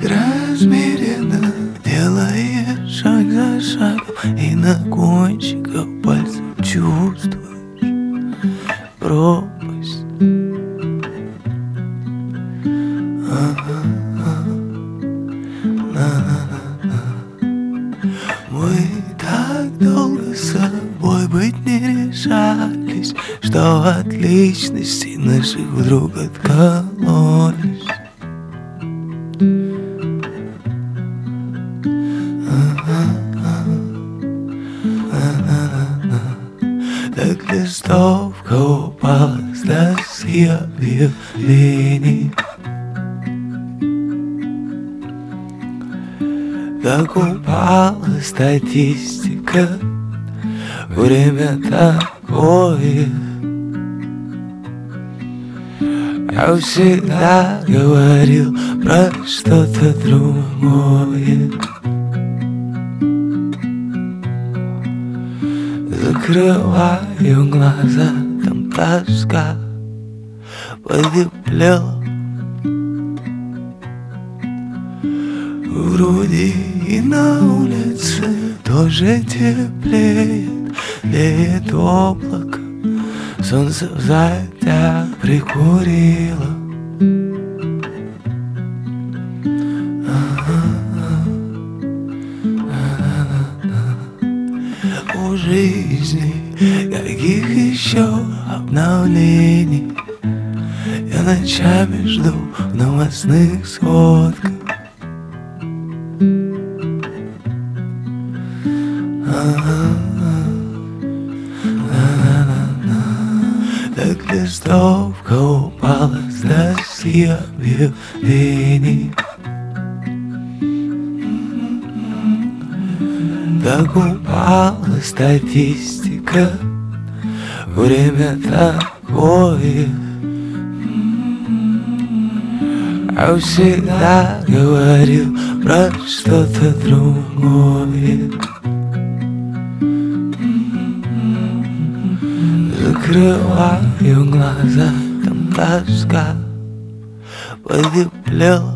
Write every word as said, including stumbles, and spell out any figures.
размеренно делаешь шаг за шагом, и на кончиках пальцев чувствуешь пропасть. Мы так долго с собой быть не решались, что от личностей наших вдруг откололись. Так листовка упала с доски объявлений, так упала статистика. Время такое. Я всегда говорил про что-то другое. Закрываю глаза, там тоска потеплела в груди, и на улице тоже теплеет. Леет облако, солнце в затяг прикурило. У жизни каких еще обновлений я ночами жду в новостных сводках. Так листовка упала с доски объявлений, так упала статистика. Время такое. Я всегда говорил про что-то другое. Закрываю глаза, там тоска потеплела